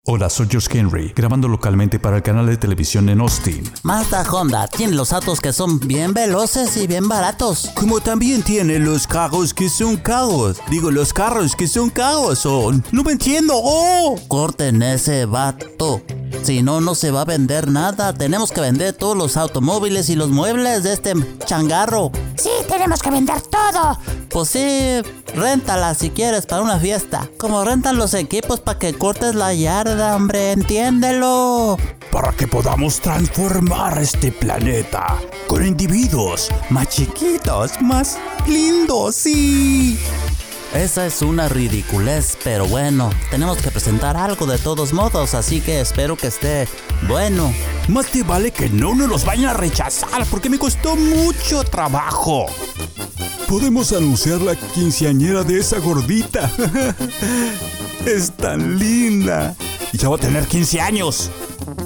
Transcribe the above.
Hola, soy Josh Henry, grabando localmente para el canal de televisión en Austin. Mazda Honda tiene los autos que son bien veloces y bien baratos. Como también tiene los carros que son caros. Digo, los carros que son caros. No me entiendo. Corten ese vato. Si no, no se va a vender nada. Tenemos que vender todos los automóviles y los muebles de este changarro. Sí, tenemos que vender todo. Pues sí, réntala si quieres para una fiesta. Como rentan los equipos para que cortes la yarda, hombre, entiéndelo. Para que podamos transformar este planeta con individuos más chiquitos, más lindos, sí. Esa es una ridiculez, pero bueno, tenemos que presentar algo de todos modos, así que espero que esté bueno. Más te vale que no nos vayan a rechazar, porque me costó mucho trabajo. Podemos anunciar la quinceañera de esa gordita. Es tan linda. Y ya va a tener 15 años.